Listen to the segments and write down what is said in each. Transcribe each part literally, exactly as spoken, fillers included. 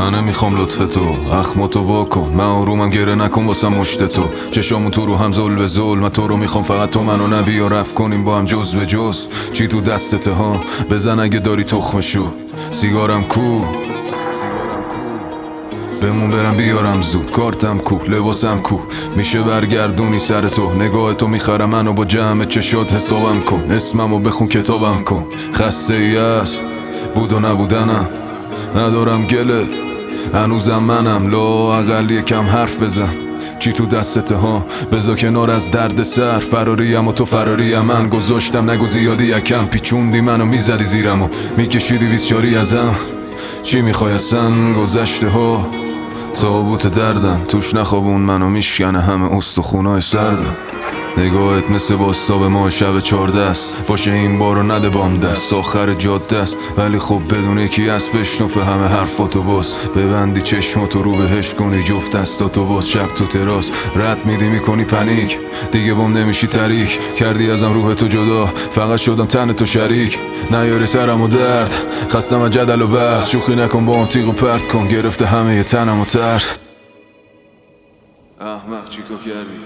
من نمیخوام لطف تو، اخماتو واکن، من آرومم گره نکن واسم مشت تو. چشامون تو رو هم زل به زل، من تو رو میخوام فقط تو منو نبی یا رفت کنیم با هم جز به جز. چی تو دستته ها بزن اگه داری تخمشو. سیگارم کو بمون برم بیارم زود، کارتم کو لباسم کو، میشه برگردونی سر تو. نگاه تو میخرم منو با جمع چشات حسابم کن، اسممو بخون کتابم کن. خسته ای است بود و نبودنم، ندارم گله هنوزم منم. لا اقل یکم حرف بزن، چی تو دستته ها بذار کنار از درد سر. فراریم و تو فراریم من، گذاشتم نگو زیادی یکم. پیچوندی منو میزدی زیرم و میکشیدی بیسچاری ازم. چی میخوای اصلا گذشته ها تابوت دردم، توش نخوابون منو میشکنه همه استخونای سردم. نگاهت مثل باستاب ما شب چارده است، باشه این بارو نده بام دست. آخر جاده است ولی خب بدون یکی هست بشنفه همه حرفاتو باز. ببندی چشماتو رو بهش کنی جفت دستاتو باز. شب تو تراس رد میدی میکنی پنیک، دیگه بام نمیشی تریک. کردی ازم روح تو جدا، فقط شدم تن تو شریک. نیاری سرم و درد خستم از جدل و بس، شوخی نکن با هم تیغ و پرت کن. گرفته همه ی تنم و ترس. احمق چیکار کردی؟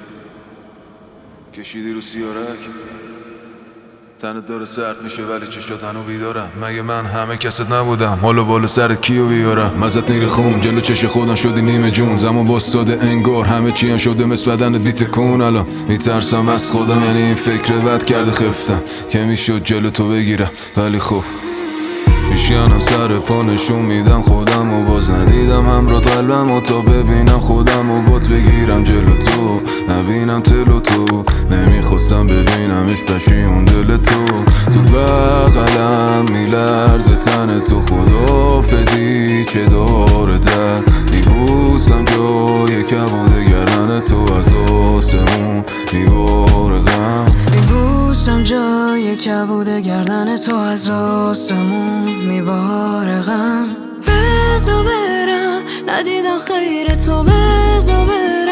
کشیدی رو سیارک، تنت داره سرد میشه ولی چشات هنو بیدارم. مگه من همه کست نبودم؟ حالا بالا سرت کیو بیارم؟ مزت نیره خون جلو چش خودم شدی نیمه جون. زمان باستاده انگار همه چی هم شده مثل بدنت بیت کن. الان میترسم از خودم، یعنی این فکر بد کرده خفتم که میشد جلو تو بگیرم ولی خب میشکنم سر پا نشون میدم خودم و باز ندیدم همراه قلبم و تا ببینم خودم و بات بگیرم جلو تو. نبینم تلو تو نمیخواستم ببینمش پشیمون دل تو. تو بغلم میلرزه تن تو، خداحافظی چه داره در میبوسم جای کبوده گردن تو. از آسمون میباره غم، میبوسم جای کبوده گردن تو. از آسمون میباره غم. بزا برم ندیدم خیر تو، بزا برم